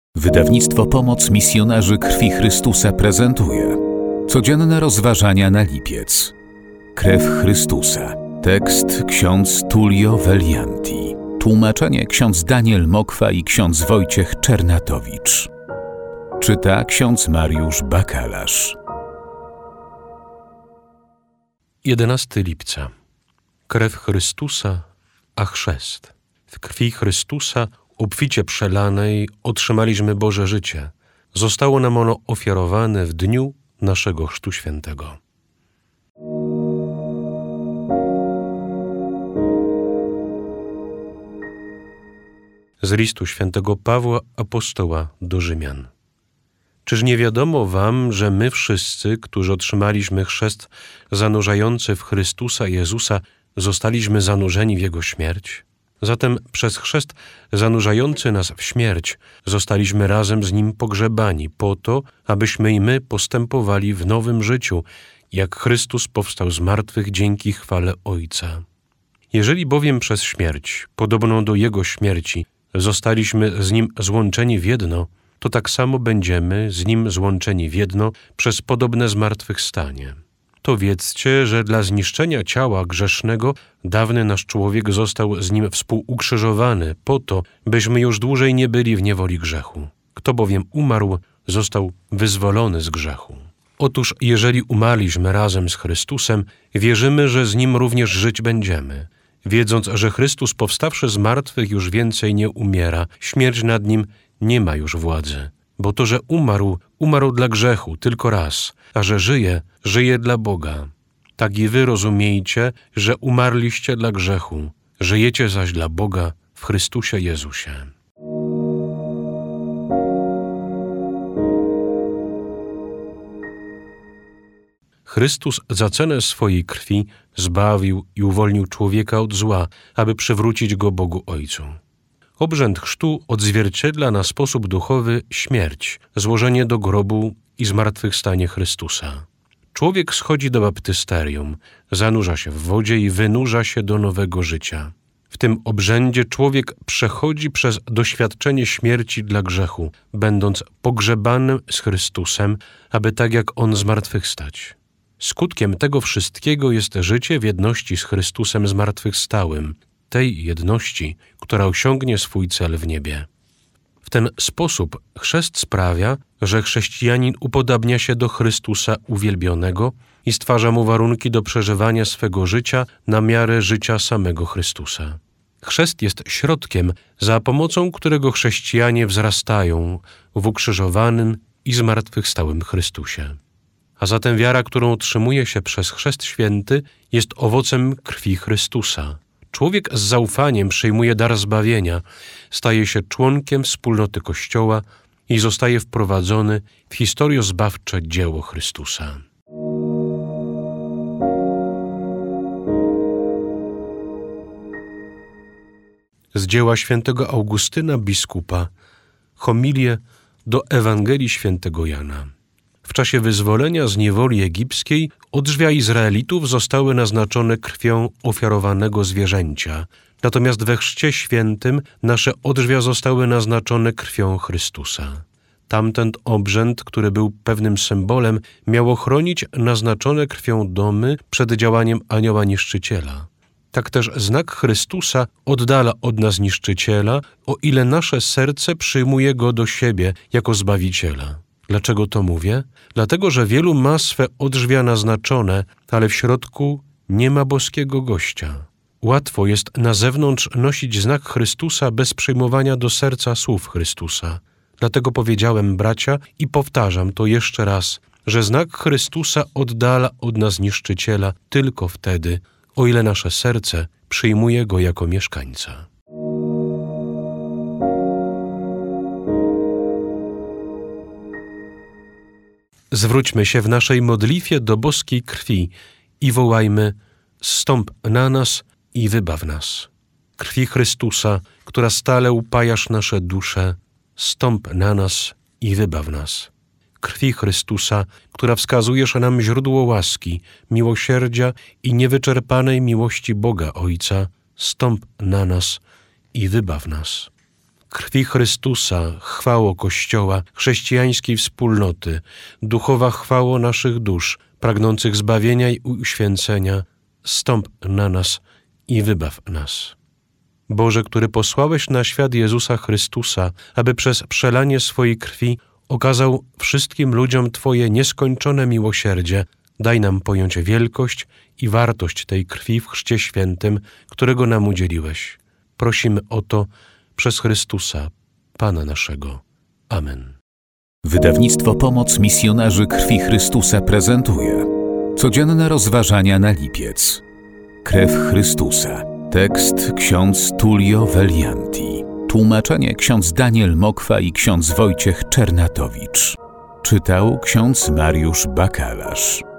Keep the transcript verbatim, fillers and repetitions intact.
Wydawnictwo Pomoc Misjonarzy Krwi Chrystusa prezentuje codzienne rozważania na lipiec. Krew Chrystusa. Tekst ksiądz Tullio Velianti. Tłumaczenie ksiądz Daniel Mokwa i ksiądz Wojciech Czernatowicz. Czyta ksiądz Mariusz Bakalarz. jedenastego lipca. Krew Chrystusa, a chrzest. W krwi Chrystusa obficie przelanej otrzymaliśmy Boże życie. Zostało nam ono ofiarowane w dniu naszego Chrztu Świętego. Z listu świętego Pawła apostoła do Rzymian. Czyż nie wiadomo wam, że my wszyscy, którzy otrzymaliśmy chrzest zanurzający w Chrystusa Jezusa, zostaliśmy zanurzeni w Jego śmierć? Zatem przez chrzest zanurzający nas w śmierć zostaliśmy razem z Nim pogrzebani po to, abyśmy i my postępowali w nowym życiu, jak Chrystus powstał z martwych dzięki chwale Ojca. Jeżeli bowiem przez śmierć, podobną do Jego śmierci, zostaliśmy z Nim złączeni w jedno, to tak samo będziemy z Nim złączeni w jedno przez podobne zmartwychwstanie. To wiedzcie, że dla zniszczenia ciała grzesznego dawny nasz człowiek został z Nim współukrzyżowany po to, byśmy już dłużej nie byli w niewoli grzechu. Kto bowiem umarł, został wyzwolony z grzechu. Otóż jeżeli umarliśmy razem z Chrystusem, wierzymy, że z Nim również żyć będziemy. Wiedząc, że Chrystus powstawszy z martwych już więcej nie umiera, śmierć nad Nim nie ma już władzy. Bo to, że umarł, umarł dla grzechu tylko raz, a że żyje, żyje dla Boga. Tak i wy rozumiejcie, że umarliście dla grzechu, żyjecie zaś dla Boga w Chrystusie Jezusie. Chrystus za cenę swojej krwi zbawił i uwolnił człowieka od zła, aby przywrócić go Bogu Ojcu. Obrzęd chrztu odzwierciedla na sposób duchowy śmierć, złożenie do grobu i zmartwychwstanie Chrystusa. Człowiek schodzi do baptysterium, zanurza się w wodzie i wynurza się do nowego życia. W tym obrzędzie człowiek przechodzi przez doświadczenie śmierci dla grzechu, będąc pogrzebanym z Chrystusem, aby tak jak On zmartwychwstać. Skutkiem tego wszystkiego jest życie w jedności z Chrystusem zmartwychwstałym, tej jedności, która osiągnie swój cel w niebie. W ten sposób chrzest sprawia, że chrześcijanin upodabnia się do Chrystusa uwielbionego i stwarza mu warunki do przeżywania swego życia na miarę życia samego Chrystusa. Chrzest jest środkiem, za pomocą którego chrześcijanie wzrastają w ukrzyżowanym i zmartwychwstałym Chrystusie. A zatem wiara, którą otrzymuje się przez chrzest święty, jest owocem krwi Chrystusa. Człowiek z zaufaniem przyjmuje dar zbawienia, staje się członkiem wspólnoty Kościoła i zostaje wprowadzony w historiozbawcze dzieło Chrystusa. Z dzieła świętego Augustyna biskupa, homilię do Ewangelii świętego Jana. W czasie wyzwolenia z niewoli egipskiej odrzwia Izraelitów zostały naznaczone krwią ofiarowanego zwierzęcia, natomiast we chrzcie świętym nasze odrzwia zostały naznaczone krwią Chrystusa. Tamten obrzęd, który był pewnym symbolem, miał ochronić naznaczone krwią domy przed działaniem anioła niszczyciela. Tak też znak Chrystusa oddala od nas niszczyciela, o ile nasze serce przyjmuje go do siebie jako Zbawiciela. Dlaczego to mówię? Dlatego, że wielu ma swe odrzwia naznaczone, ale w środku nie ma boskiego gościa. Łatwo jest na zewnątrz nosić znak Chrystusa bez przyjmowania do serca słów Chrystusa. Dlatego powiedziałem, bracia, i powtarzam to jeszcze raz, że znak Chrystusa oddala od nas niszczyciela tylko wtedy, o ile nasze serce przyjmuje go jako mieszkańca. Zwróćmy się w naszej modlitwie do boskiej krwi i wołajmy: zstąp na nas i wybaw nas. Krwi Chrystusa, która stale upajasz nasze dusze, zstąp na nas i wybaw nas. Krwi Chrystusa, która wskazujesz nam źródło łaski, miłosierdzia i niewyczerpanej miłości Boga Ojca, zstąp na nas i wybaw nas. krwi Chrystusa, chwało Kościoła, chrześcijańskiej wspólnoty, duchowa chwało naszych dusz, pragnących zbawienia i uświęcenia, zstąp na nas i wybaw nas. Boże, który posłałeś na świat Jezusa Chrystusa, aby przez przelanie swojej krwi okazał wszystkim ludziom Twoje nieskończone miłosierdzie, daj nam pojąć wielkość i wartość tej krwi w Chrzcie Świętym, którego nam udzieliłeś. Prosimy o to przez Chrystusa, Pana naszego. Amen. Wydawnictwo Pomoc Misjonarzy Krwi Chrystusa prezentuje codzienne rozważania na lipiec. Krew Chrystusa. Tekst ksiądz Tullio Velianti. Tłumaczenie ksiądz Daniel Mokwa i ksiądz Wojciech Czernatowicz. Czytał ksiądz Mariusz Bakalarz.